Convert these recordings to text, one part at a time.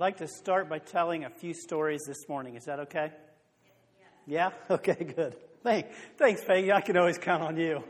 like to start by telling a few stories this morning. Is that okay? Yeah? Okay, good. Thanks, Peggy. I can always count on you.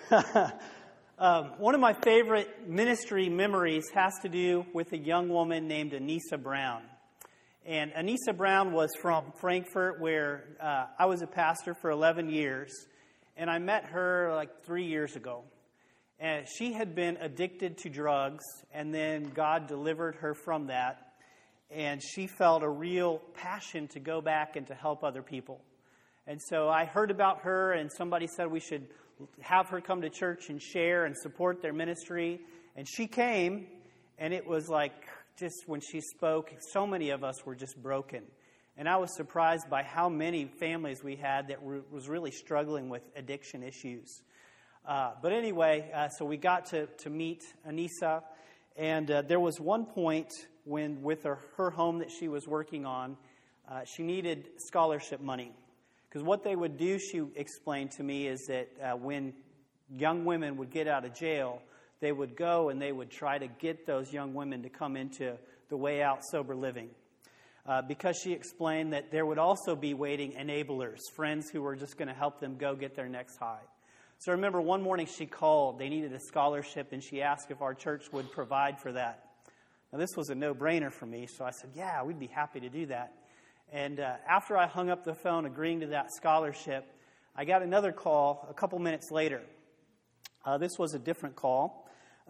One of my favorite ministry memories has to do with a young woman named Anissa Brown. And Anissa Brown was from Frankfurt, where I was a pastor for 11 years. And I met her like 3 years ago. And she had been addicted to drugs, and then God delivered her from that. And she felt a real passion to go back and to help other people. And so I heard about her, and somebody said we should have her come to church and share and support their ministry. And she came, and it was like just when she spoke, so many of us were just broken. And I was surprised by how many families we had that was really struggling with addiction issues. But anyway, so we got to meet Anissa, and there was one point when with her home that she was working on, she needed scholarship money. Because what they would do, she explained to me, is that when young women would get out of jail, they would go and they would try to get those young women to come into the Way Out Sober Living. Because she explained that there would also be waiting enablers, friends who were just going to help them go get their next high. So I remember one morning she called. They needed a scholarship, and she asked if our church would provide for that. Now, this was a no-brainer for me, so I said, yeah, we'd be happy to do that. And after I hung up the phone agreeing to that scholarship, I got another call a couple minutes later. This was a different call,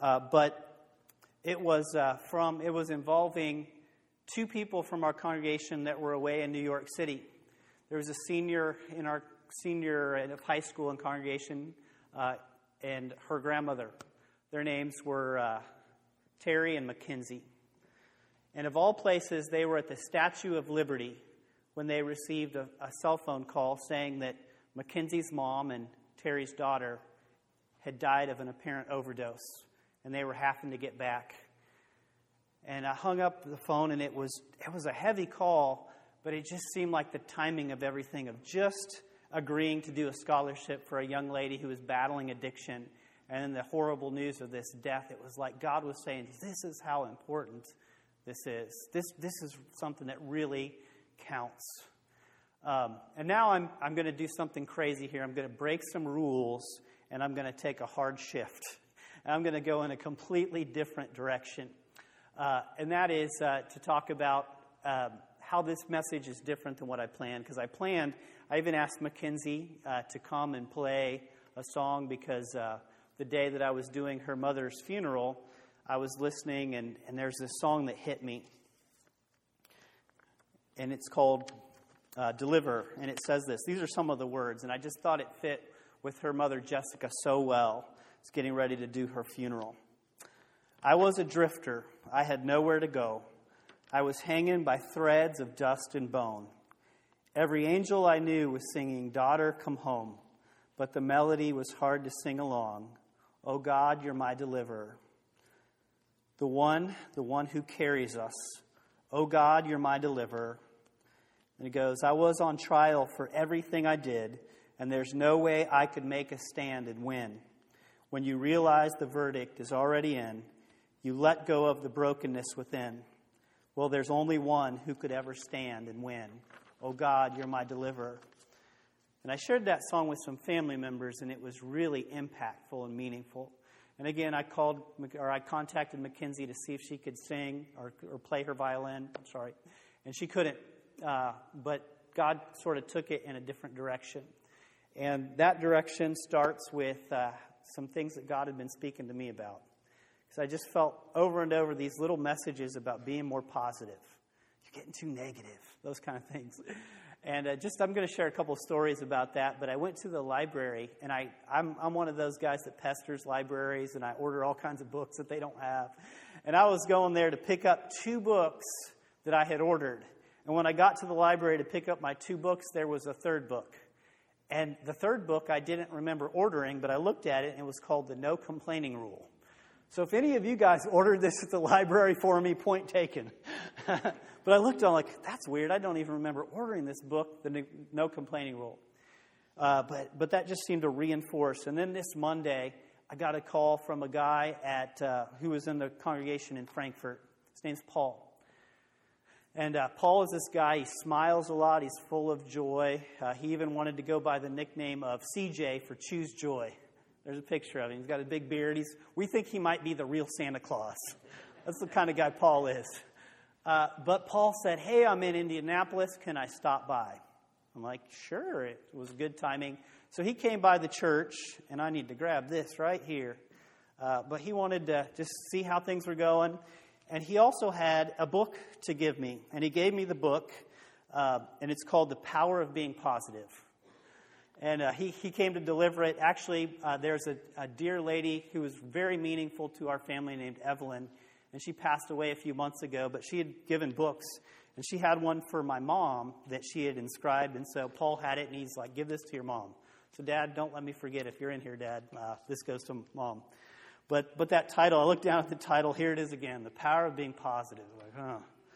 but it was involving two people from our congregation that were away in New York City. There was a senior in our of high school and congregation, and her grandmother. Their names were Terry and Mackenzie. And of all places, they were at the Statue of Liberty when they received a cell phone call saying that Mackenzie's mom and Terry's daughter had died of an apparent overdose, and they were having to get back. And I hung up the phone, and it was a heavy call, but it just seemed like the timing of everything, of just agreeing to do a scholarship for a young lady who was battling addiction, and then the horrible news of this death. It was like God was saying, this is how important this is. This is something that really counts. And now I'm going to do something crazy here. I'm going to break some rules, and I'm going to take a hard shift. And I'm going to go in a completely different direction. And that is to talk about how this message is different than what I planned. Because I even asked Mackenzie to come and play a song because the day that I was doing her mother's funeral, I was listening, and there's this song that hit me. And it's called Deliver, and it says this. These are some of the words, and I just thought it fit with her mother, Jessica, so well. It's getting ready to do her funeral. I was a drifter. I had nowhere to go. I was hanging by threads of dust and bone. Every angel I knew was singing, "Daughter, come home." But the melody was hard to sing along. Oh God, you're my deliverer. The one who carries us. Oh God, you're my deliverer. And it goes, I was on trial for everything I did, and there's no way I could make a stand and win. When you realize the verdict is already in, you let go of the brokenness within. Well, there's only one who could ever stand and win. Oh God, you're my deliverer. And I shared that song with some family members, and it was really impactful and meaningful. And again, I contacted Mackenzie to see if she could sing or play her violin. I'm sorry. And she couldn't. But God sort of took it in a different direction. And that direction starts with some things that God had been speaking to me about. Because I just felt over and over these little messages about being more positive. You're getting too negative. Those kind of things. And I'm going to share a couple of stories about that. But I went to the library, and I'm one of those guys that pesters libraries, and I order all kinds of books that they don't have. And I was going there to pick up 2 books that I had ordered. And when I got to the library to pick up my 2 books, there was a 3rd book. And the 3rd book I didn't remember ordering, but I looked at it, and it was called The No Complaining Rule. So if any of you guys ordered this at the library for me, point taken. But I looked on like, that's weird. I don't even remember ordering this book, The No Complaining Rule. But that just seemed to reinforce. And then this Monday, I got a call from a guy who was in the congregation in Frankfurt. His name's Paul. And Paul is this guy. He smiles a lot. He's full of joy. He even wanted to go by the nickname of CJ for Choose Joy. There's a picture of him. He's got a big beard. We think he might be the real Santa Claus. That's the kind of guy Paul is. But Paul said, hey, I'm in Indianapolis. Can I stop by? I'm like, sure. It was good timing. So he came by the church, and I need to grab this right here. But he wanted to just see how things were going. And he also had a book to give me. And he gave me the book, and it's called The Power of Being Positive. And he came to deliver it. Actually, there's a dear lady who was very meaningful to our family named Evelyn. And she passed away a few months ago, but she had given books. And she had one for my mom that she had inscribed. And so Paul had it, and he's like, give this to your mom. So, Dad, don't let me forget. If you're in here, Dad, this goes to Mom. But that title, I looked down at the title. Here it is again, The Power of Being Positive. Like, huh.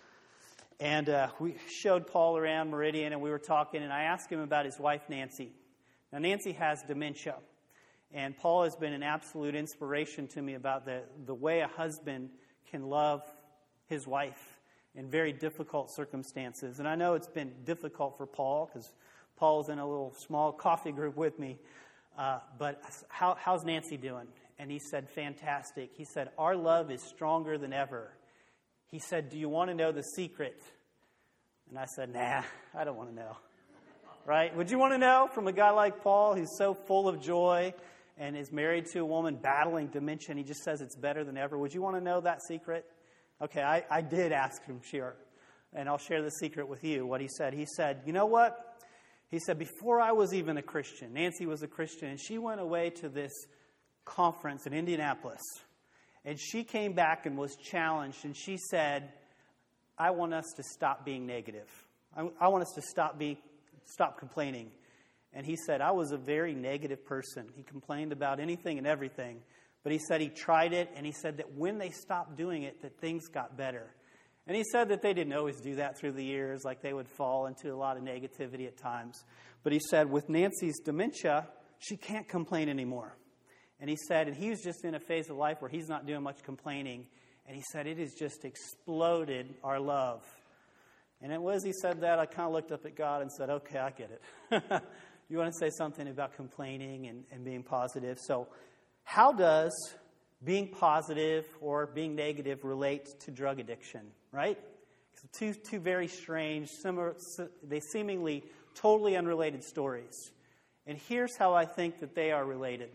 And we showed Paul around Meridian, and we were talking, and I asked him about his wife, Nancy. Now, Nancy has dementia, and Paul has been an absolute inspiration to me about the way a husband can love his wife in very difficult circumstances. And I know it's been difficult for Paul, because Paul's in a little small coffee group with me. But how's Nancy doing? And he said, fantastic. He said, our love is stronger than ever. He said, do you want to know the secret? And I said, nah, I don't want to know. Right? Would you want to know from a guy like Paul who's so full of joy and is married to a woman battling dementia, and he just says it's better than ever? Would you want to know that secret? Okay, I did ask him, sure. And I'll share the secret with you, what he said. He said, you know what? He said, before I was even a Christian, Nancy was a Christian, and she went away to this conference in Indianapolis. And she came back and was challenged, and she said, I want us to stop being negative. I want us to stop complaining. And he said, I was a very negative person. He complained about anything and everything. But he said he tried it, and he said that when they stopped doing it, that things got better. And he said that they didn't always do that through the years, like they would fall into a lot of negativity at times. But he said with Nancy's dementia, she can't complain anymore. And he said, and he was just in a phase of life where he's not doing much complaining. And he said, it has just exploded our love. And as he said that, I kind of looked up at God and said, okay, I get it. You want to say something about complaining and being positive. So how does being positive or being negative relate to drug addiction, right? Two very strange, similar, they seemingly totally unrelated stories. And here's how I think that they are related.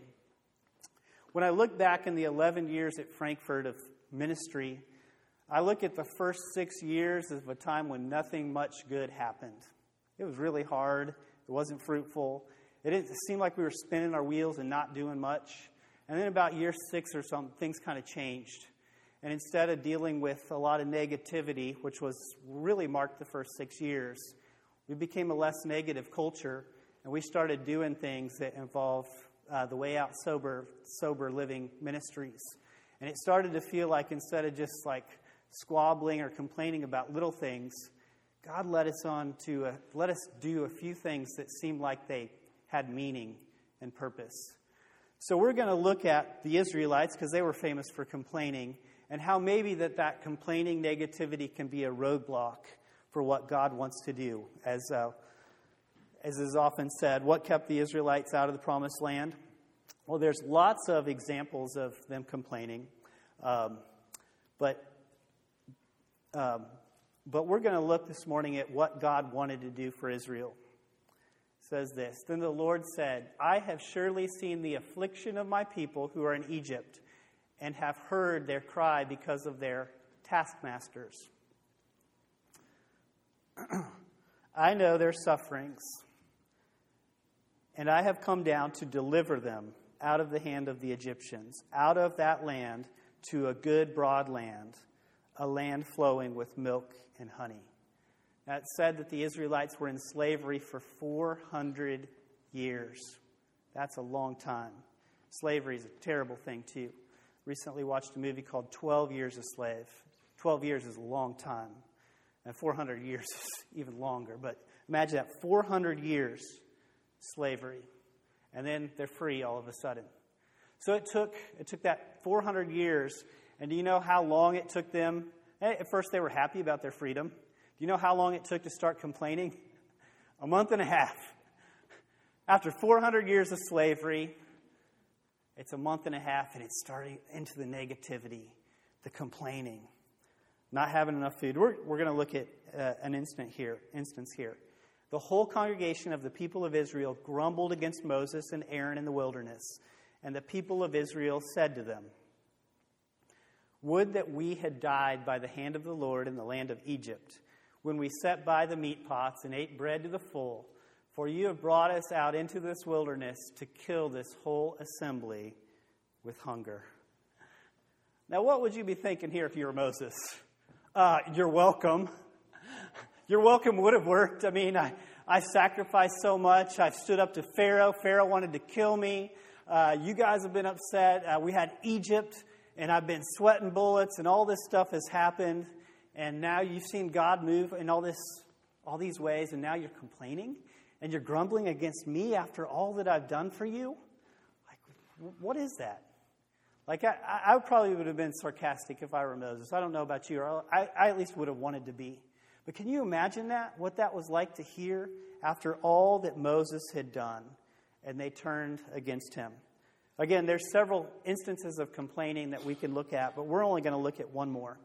When I look back in the 11 years at Frankfurt of ministry, I look at the first 6 years of a time when nothing much good happened. It was really hard. It wasn't fruitful. It seemed like we were spinning our wheels and not doing much. And then about year 6 or something, things kind of changed. And instead of dealing with a lot of negativity, which was really marked the first 6 years, we became a less negative culture, and we started doing things that involve the Way Out Sober Living ministries. And it started to feel like instead of just like squabbling or complaining about little things, God led us let us do a few things that seemed like they had meaning and purpose. So we're going to look at the Israelites, because they were famous for complaining, and how maybe that complaining negativity can be a roadblock for what God wants to do. As is often said, what kept the Israelites out of the promised land? Well, there's lots of examples of them complaining, but we're going to look this morning at what God wanted to do for Israel. It says this, then the Lord said, I have surely seen the affliction of my people who are in Egypt, and have heard their cry because of their taskmasters. I know their sufferings, and I have come down to deliver them out of the hand of the Egyptians, out of that land to a good broad land, a land flowing with milk and honey. Now, it said that the Israelites were in slavery for 400 years. That's a long time. Slavery is a terrible thing, too. Recently watched a movie called 12 Years a Slave. 12 years is a long time, and 400 years is even longer. But imagine that, 400 years slavery, and then they're free all of a sudden. So it took that 400 years, and do you know how long it took them? At first they were happy about their freedom. you know how long it took to start complaining? A month and a half. After 400 years of slavery, it's a month and a half, and it's starting into the negativity, the complaining, not having enough food. We're going to look at an instance here. The whole congregation of the people of Israel grumbled against Moses and Aaron in the wilderness, and the people of Israel said to them, "Would that we had died by the hand of the Lord in the land of Egypt, when we sat by the meat pots and ate bread to the full. For you have brought us out into this wilderness to kill this whole assembly with hunger." Now, what would you be thinking here if you were Moses? You're welcome. Your welcome would have worked. I mean, I sacrificed so much. I stood up to Pharaoh. Pharaoh wanted to kill me. You guys have been upset. We had Egypt, and I've been sweating bullets, and all this stuff has happened. And now you've seen God move in all these ways, and now you're complaining? And you're grumbling against me after all that I've done for you? Like, what is that? Like, I probably would have been sarcastic if I were Moses. I don't know about you, or I at least would have wanted to be. But can you imagine that? What that was like to hear after all that Moses had done, and they turned against him. Again, there's several instances of complaining that we can look at, but we're only going to look at one more.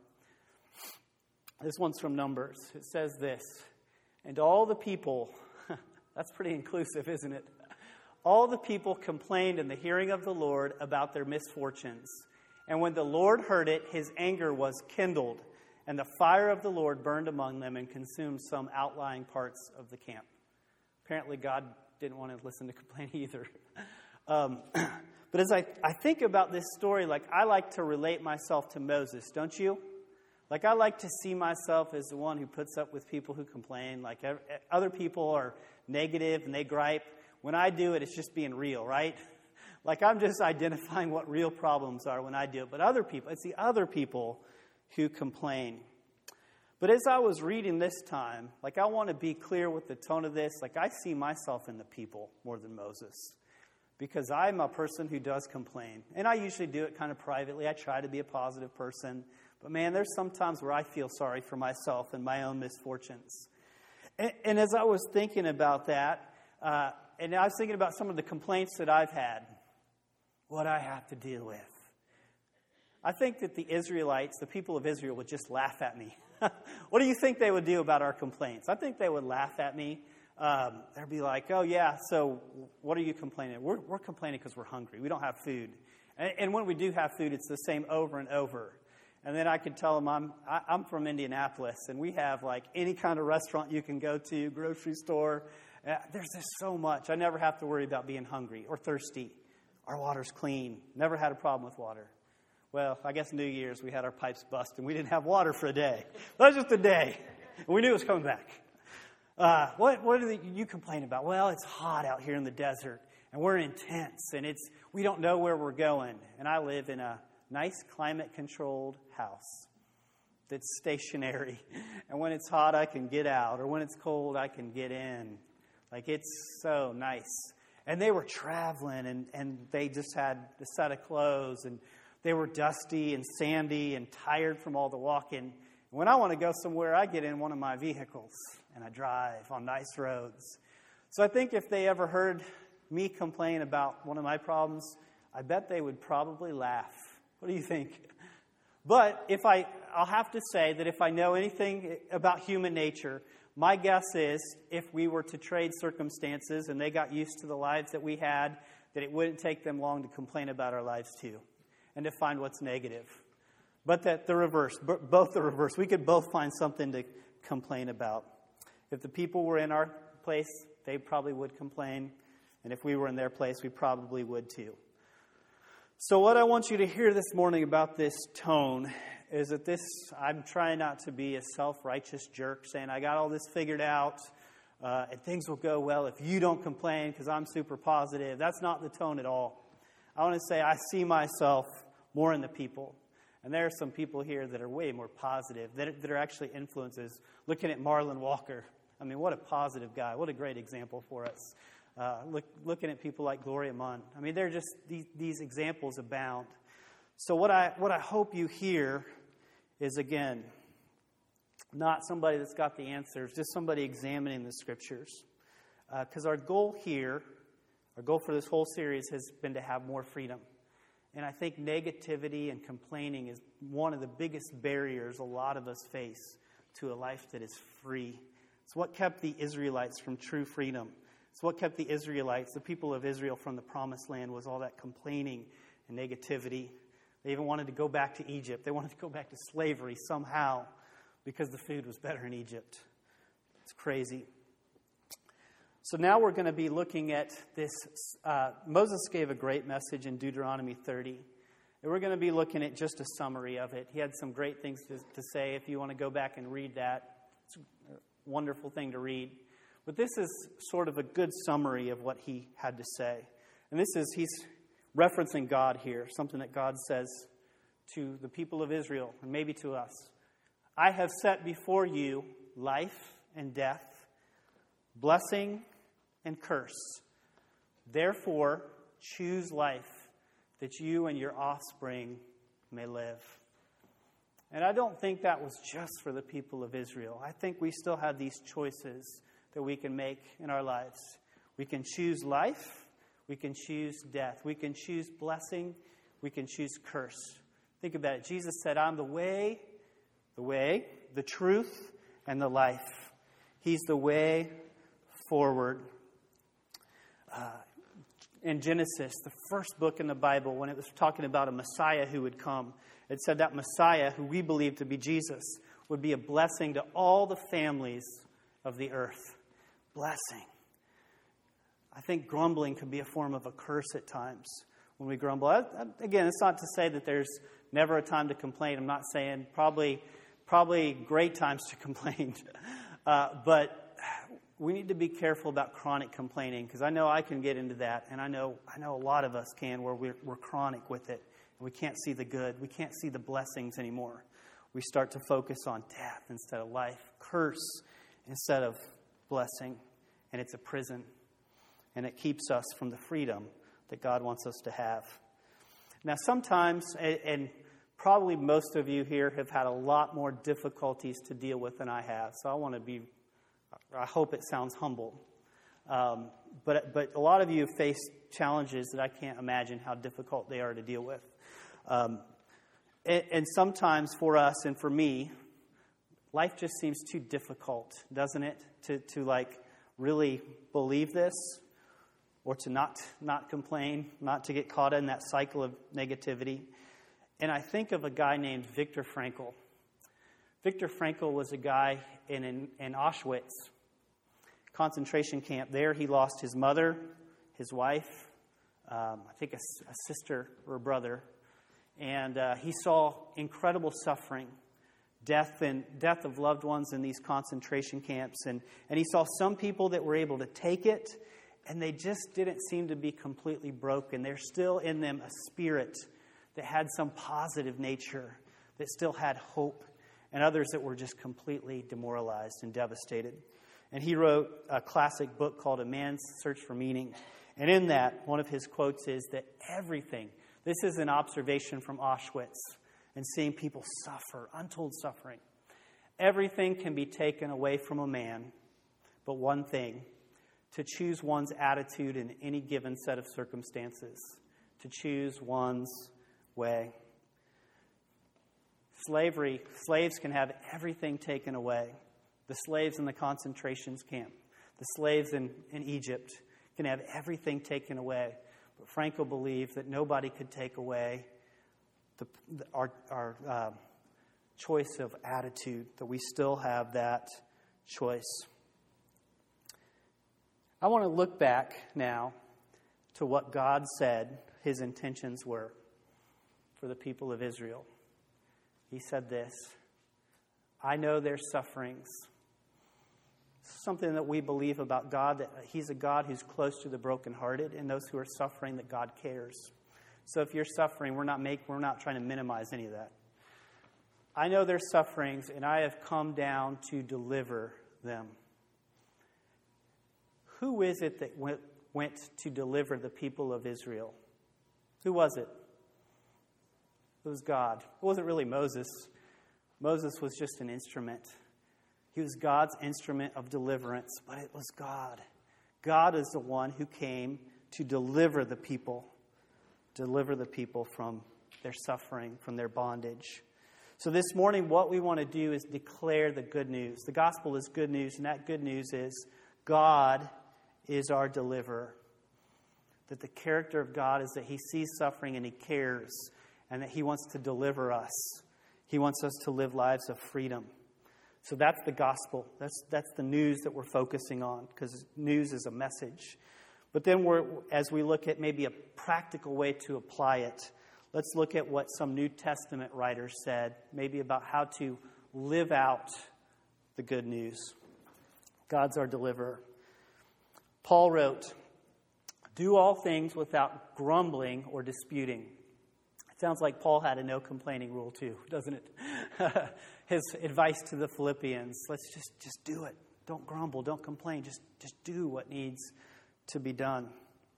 This one's from Numbers. It says this, "And all the people," that's pretty inclusive, isn't it? "All the people complained in the hearing of the Lord about their misfortunes. And when the Lord heard it, his anger was kindled, and the fire of the Lord burned among them and consumed some outlying parts of the camp." Apparently God didn't want to listen to complaining either. But as I think about this story, like, I like to relate myself to Moses, don't you? Like, I like to see myself as the one who puts up with people who complain. Like, other people are negative and they gripe. When I do it, it's just being real, right? Like, I'm just identifying what real problems are when I do it. But other people, it's the other people who complain. But as I was reading this time, like, I want to be clear with the tone of this. Like, I see myself in the people more than Moses, because I'm a person who does complain. And I usually do it kind of privately. I try to be a positive person. But man, there's some times where I feel sorry for myself and my own misfortunes. And as I was thinking about that, and I was thinking about some of the complaints that I've had, what I have to deal with, I think that the Israelites, the people of Israel, would just laugh at me. What do you think they would do about our complaints? I think they would laugh at me. They'd be like, "Oh, yeah, so what are you complaining? We're complaining because we're hungry. We don't have food. And when we do have food, it's the same over and over." And then I could tell them I'm from Indianapolis, and we have, like, any kind of restaurant you can go to, grocery store. There's just so much. I never have to worry about being hungry or thirsty. Our water's clean. Never had a problem with water. Well, I guess New Year's we had our pipes bust, and we didn't have water for a day. That was just a day. We knew it was coming back. What do you complain about? Well, it's hot out here in the desert, and we're in tents, and we don't know where we're going. And I live in a nice climate-controlled house that's stationary. And when it's hot, I can get out. Or when it's cold, I can get in. Like, it's so nice. And they were traveling, and they just had a set of clothes, and they were dusty and sandy and tired from all the walking. And when I want to go somewhere, I get in one of my vehicles, and I drive on nice roads. So I think if they ever heard me complain about one of my problems, I bet they would probably laugh. What do you think? But I'll have to say that if I know anything about human nature, my guess is if we were to trade circumstances and they got used to the lives that we had, that it wouldn't take them long to complain about our lives too and to find what's negative. But that the reverse, both the reverse. We could both find something to complain about. If the people were in our place, they probably would complain. And if we were in their place, we probably would too. So what I want you to hear this morning about this tone is that I'm trying not to be a self-righteous jerk saying, I got all this figured out and things will go well if you don't complain because I'm super positive. That's not the tone at all. I want to say I see myself more in the people. And there are some people here that are way more positive, that are actually influences. Looking at Marlon Walker. I mean, what a positive guy. What a great example for us. Looking at people like Gloria Munn. I mean, they're just, these examples abound. So what I hope you hear is, again, not somebody that's got the answers, just somebody examining the Scriptures. Because our goal for this whole series has been to have more freedom. And I think negativity and complaining is one of the biggest barriers a lot of us face to a life that is free. It's what kept the Israelites from true freedom. It's what kept the Israelites, the people of Israel, from the promised land, was all that complaining and negativity. They even wanted to go back to Egypt. They wanted to go back to slavery somehow because the food was better in Egypt. It's crazy. So now we're going to be looking at this. Moses gave a great message in Deuteronomy 30. And we're going to be looking at just a summary of it. He had some great things to say. If you want to go back and read that, it's a wonderful thing to read. But this is sort of a good summary of what he had to say. And he's referencing God here, something that God says to the people of Israel, and maybe to us. I have set before you life and death, blessing and curse. Therefore, choose life, that you and your offspring may live. And I don't think that was just for the people of Israel. I think we still have these choices that we can make in our lives. We can choose life. We can choose death. We can choose blessing. We can choose curse. Think about it. Jesus said, I'm the way, the truth, and the life. He's the way forward. In Genesis, the first book in the Bible, when it was talking about a Messiah who would come, it said that Messiah, who we believe to be Jesus, would be a blessing to all the families of the earth. Blessing. I think grumbling can be a form of a curse at times when we grumble. Again, it's not to say that there's never a time to complain. I'm not saying probably great times to complain. But we need to be careful about chronic complaining, because I know I can get into that, and I know a lot of us can, where we're chronic with it. And we can't see the good. We can't see the blessings anymore. We start to focus on death instead of life, curse instead of blessing, and it's a prison. And it keeps us from the freedom that God wants us to have. Now, sometimes, and probably most of you here have had a lot more difficulties to deal with than I have. So I hope it sounds humble. But a lot of you have faced challenges that I can't imagine how difficult they are to deal with. And sometimes for us and for me, life just seems too difficult, doesn't it? To like really believe this, or to not complain, not to get caught in that cycle of negativity. And I think of a guy named Viktor Frankl. Viktor Frankl was a guy in Auschwitz concentration camp. There he lost his mother, his wife, I think a sister or a brother. And he saw incredible suffering, death of loved ones in these concentration camps. And he saw some people that were able to take it, and they just didn't seem to be completely broken. There's still in them a spirit that had some positive nature, that still had hope, and others that were just completely demoralized and devastated. And he wrote a classic book called A Man's Search for Meaning. And in that, one of his quotes is that everything, this is an observation from Auschwitz and seeing people suffer, untold suffering. Everything can be taken away from a man, but one thing: to choose one's attitude in any given set of circumstances, to choose one's way. Slaves can have everything taken away. The slaves in the concentration camp, the slaves in Egypt can have everything taken away. But Frankl believed that nobody could take away our choice of attitude, that we still have that choice. I want to look back now to what God said his intentions were for the people of Israel. He said this: I know their sufferings. Something that we believe about God, that he's a God who's close to the brokenhearted, and those who are suffering, that God cares. So if you're suffering, we're not trying to minimize any of that. I know their sufferings, and I have come down to deliver them. Who is it that went to deliver the people of Israel? Who was it? It was God. It wasn't really Moses. Moses was just an instrument. He was God's instrument of deliverance, but it was God. God is the one who came to deliver the people from their suffering, from their bondage. So this morning, what we want to do is declare the good news. The gospel is good news, and that good news is God is our deliverer. That the character of God is that He sees suffering and He cares, and that He wants to deliver us. He wants us to live lives of freedom. So that's the gospel. That's the news that we're focusing on, because news is a message. But then as we look at maybe a practical way to apply it, let's look at what some New Testament writers said, maybe about how to live out the good news. God's our deliverer. Paul wrote, "Do all things without grumbling or disputing." It sounds like Paul had a no complaining rule too, doesn't it? His advice to the Philippians, let's just do it. Don't grumble, don't complain. Just do what needs to be done.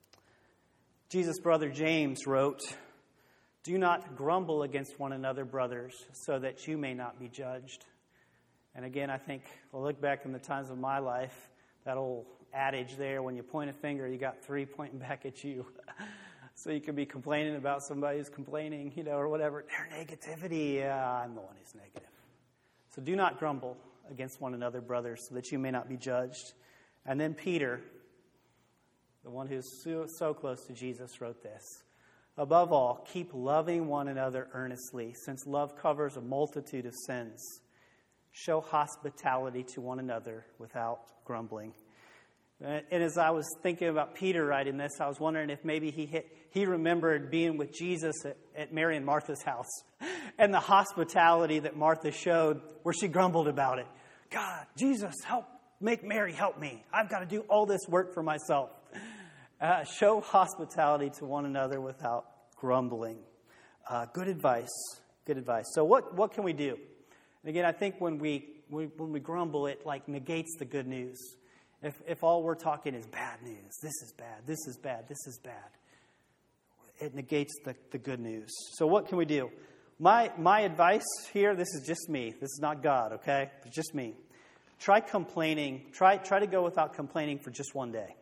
Jesus' brother James wrote, "Do not grumble against one another, brothers, so that you may not be judged." And again, I think, I'll look back in the times of my life, that old adage there, when you point a finger, you got three pointing back at you. So you could be complaining about somebody who's complaining, or whatever. Their negativity, I'm the one who's negative. So do not grumble against one another, brothers, so that you may not be judged. And then Peter, the one who's so close to Jesus, wrote this: "Above all, keep loving one another earnestly, since love covers a multitude of sins. Show hospitality to one another without grumbling." And as I was thinking about Peter writing this, I was wondering if maybe he remembered being with Jesus at Mary and Martha's house and the hospitality that Martha showed, where she grumbled about it. "God, Jesus, make Mary help me. I've got to do all this work for myself." Show hospitality to one another without grumbling. Good advice. Good advice. So what can we do? And again, I think when we grumble, it negates the good news. If all we're talking is bad news, this is bad, this is bad, this is bad, it negates the good news. So what can we do? My advice here, this is just me. This is not God, okay? It's just me. Try complaining. Try to go without complaining for just one day.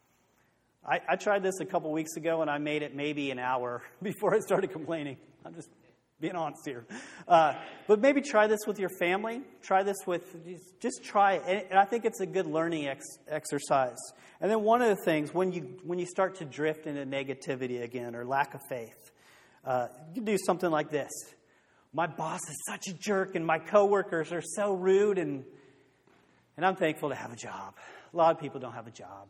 I tried this a couple weeks ago, and I made it maybe an hour before I started complaining. I'm just being honest here. But maybe try this with your family. Try this just try it. And I think it's a good learning exercise. And then one of the things, when you start to drift into negativity again or lack of faith, you can do something like this. "My boss is such a jerk, and my coworkers are so rude, and I'm thankful to have a job. A lot of people don't have a job."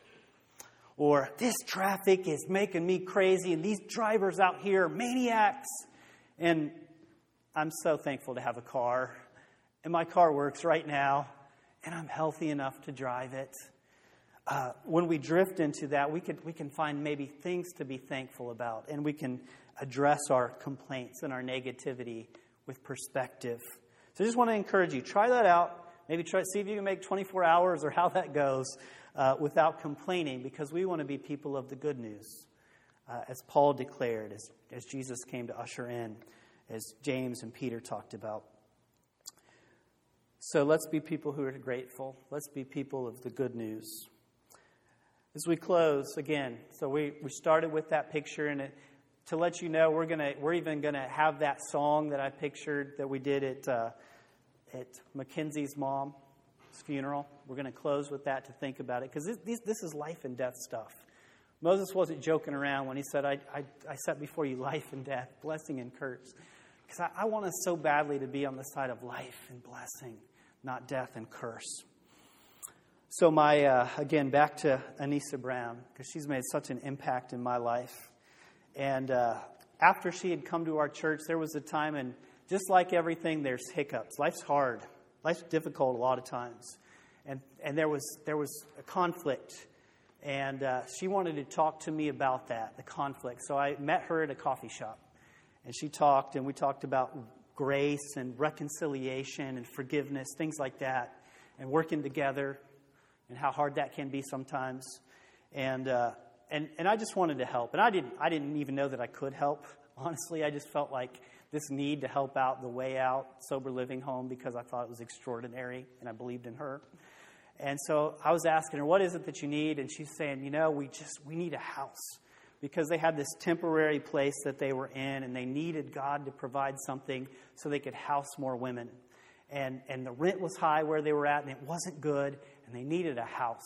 Or, "This traffic is making me crazy, and these drivers out here are maniacs. And I'm so thankful to have a car. And my car works right now. And I'm healthy enough to drive it." When we drift into that, we can find maybe things to be thankful about. And we can address our complaints and our negativity with perspective. So I just want to encourage you. Try that out. Maybe see if you can make 24 hours or how that goes without complaining. Because we want to be people of the good news. As Paul declared, as Jesus came to usher in, as James and Peter talked about. So let's be people who are grateful. Let's be people of the good news. As we close, again, so we started with that picture, and to let you know, we're even gonna have that song that I pictured that we did at Mackenzie's mom's funeral. We're gonna close with that to think about it, because this is life and death stuff. Moses wasn't joking around when he said, I set before you life and death, blessing and curse. Because I want us so badly to be on the side of life and blessing, not death and curse. So again, back to Anissa Brown, because she's made such an impact in my life. And after she had come to our church, there was a time, and just like everything, there's hiccups. Life's hard. Life's difficult a lot of times. And there was a conflict. And she wanted to talk to me about that, the conflict. So I met her at a coffee shop. And she talked, and we talked about grace and reconciliation and forgiveness, things like that, and working together and how hard that can be sometimes. And I just wanted to help. And I didn't even know that I could help. Honestly, I just felt like this need to help out the Way Out Sober Living Home because I thought it was extraordinary and I believed in her. And so I was asking her, what is it that you need? And she's saying, we need a house, because they had this temporary place that they were in and they needed God to provide something so they could house more women. And the rent was high where they were at and it wasn't good and they needed a house.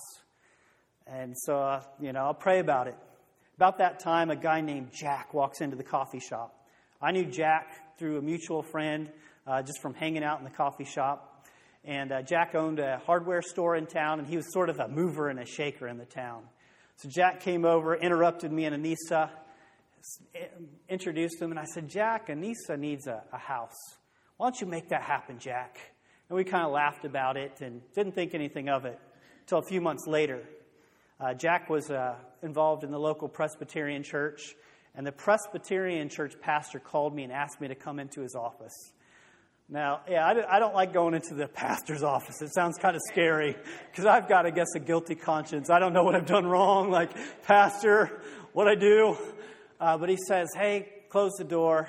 And so, I'll pray about it. About that time, a guy named Jack walks into the coffee shop. I knew Jack through a mutual friend just from hanging out in the coffee shop. And Jack owned a hardware store in town, and he was sort of a mover and a shaker in the town. So Jack came over, interrupted me and Anissa, introduced him, and I said, Jack, Anissa needs a house. Why don't you make that happen, Jack? And we kind of laughed about it and didn't think anything of it until a few months later. Jack was involved in the local Presbyterian church, and the Presbyterian church pastor called me and asked me to come into his office. Now, I don't like going into the pastor's office. It sounds kind of scary because I've got, I guess, a guilty conscience. I don't know what I've done wrong, like, Pastor, what I do. But he says, hey, close the door.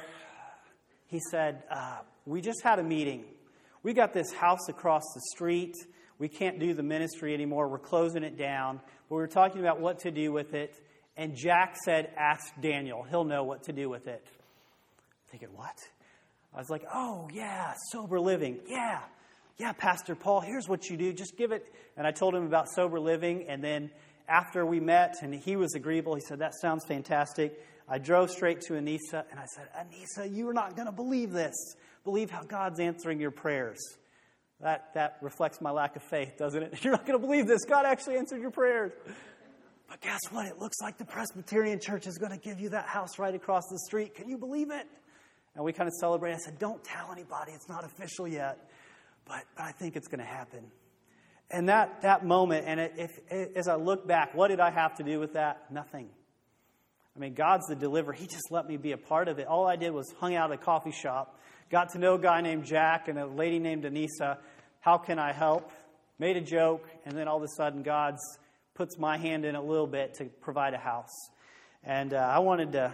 He said, we just had a meeting. We got this house across the street. We can't do the ministry anymore. We're closing it down. But we were talking about what to do with it. And Jack said, ask Daniel. He'll know what to do with it. I'm thinking, what? I was like, oh, yeah, sober living. Yeah, Pastor Paul, here's what you do. Just give it. And I told him about sober living. And then after we met and he was agreeable, he said, that sounds fantastic. I drove straight to Anissa and I said, Anissa, you're not going to believe this. Believe how God's answering your prayers. That reflects my lack of faith, doesn't it? You're not going to believe this. God actually answered your prayers. But guess what? It looks like the Presbyterian church is going to give you that house right across the street. Can you believe it? And we kind of celebrated. I said, don't tell anybody. It's not official yet. But I think it's going to happen. And that moment, and as I look back, what did I have to do with that? Nothing. I mean, God's the deliverer. He just let me be a part of it. All I did was hung out at a coffee shop, got to know a guy named Jack and a lady named Anissa. How can I help? Made a joke, and then all of a sudden God puts my hand in a little bit to provide a house. And I wanted to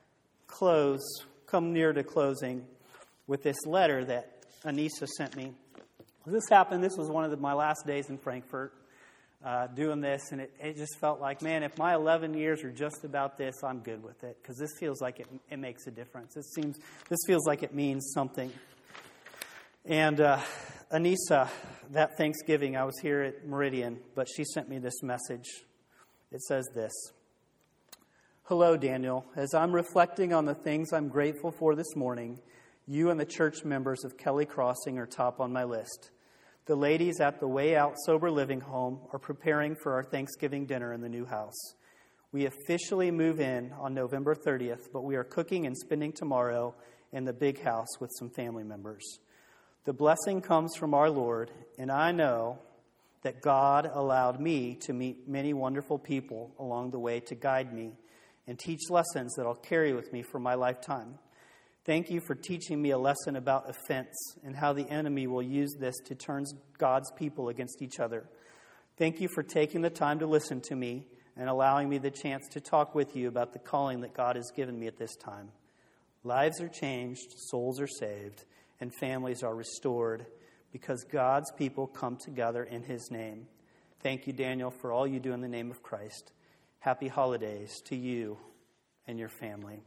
come near to closing with this letter that Anissa sent me. This happened. This was one of my last days in Frankfurt doing this, and it just felt like, man, if my 11 years are just about this, I'm good with it, because this feels like it makes a difference. This feels like it means something. And Anissa, that Thanksgiving, I was here at Meridian, but she sent me this message. It says this. Hello, Daniel. As I'm reflecting on the things I'm grateful for this morning, you and the church members of Kelly Crossing are top on my list. The ladies at the Way Out Sober Living Home are preparing for our Thanksgiving dinner in the new house. We officially move in on November 30th, but we are cooking and spending tomorrow in the big house with some family members. The blessing comes from our Lord, and I know that God allowed me to meet many wonderful people along the way to guide me and teach lessons that I'll carry with me for my lifetime. Thank you for teaching me a lesson about offense and how the enemy will use this to turn God's people against each other. Thank you for taking the time to listen to me and allowing me the chance to talk with you about the calling that God has given me at this time. Lives are changed, souls are saved, and families are restored because God's people come together in His name. Thank you, Daniel, for all you do in the name of Christ. Happy holidays to you and your family.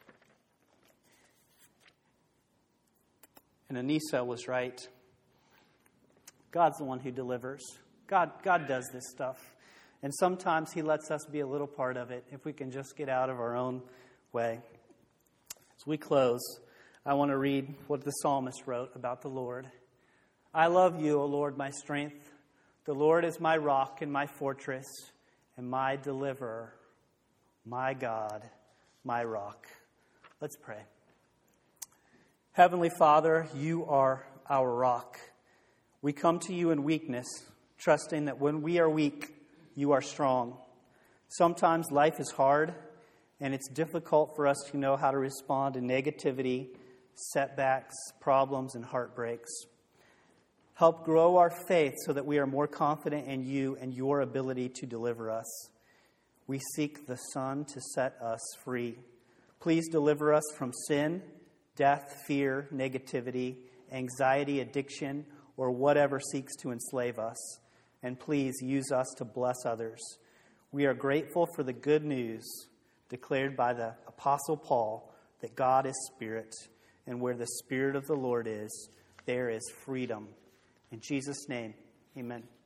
And Anissa was right. God's the one who delivers. God does this stuff. And sometimes He lets us be a little part of it if we can just get out of our own way. As we close, I want to read what the psalmist wrote about the Lord. I love you, O Lord, my strength. The Lord is my rock and my fortress and my deliverer, my God, my rock. Let's pray. Heavenly Father, you are our rock. We come to you in weakness, trusting that when we are weak, you are strong. Sometimes life is hard, and it's difficult for us to know how to respond to negativity, setbacks, problems, and heartbreaks. Help grow our faith so that we are more confident in you and your ability to deliver us. We seek the Son to set us free. Please deliver us from sin, death, fear, negativity, anxiety, addiction, or whatever seeks to enslave us. And please use us to bless others. We are grateful for the good news declared by the Apostle Paul that God is Spirit, and where the Spirit of the Lord is, there is freedom. In Jesus' name, amen.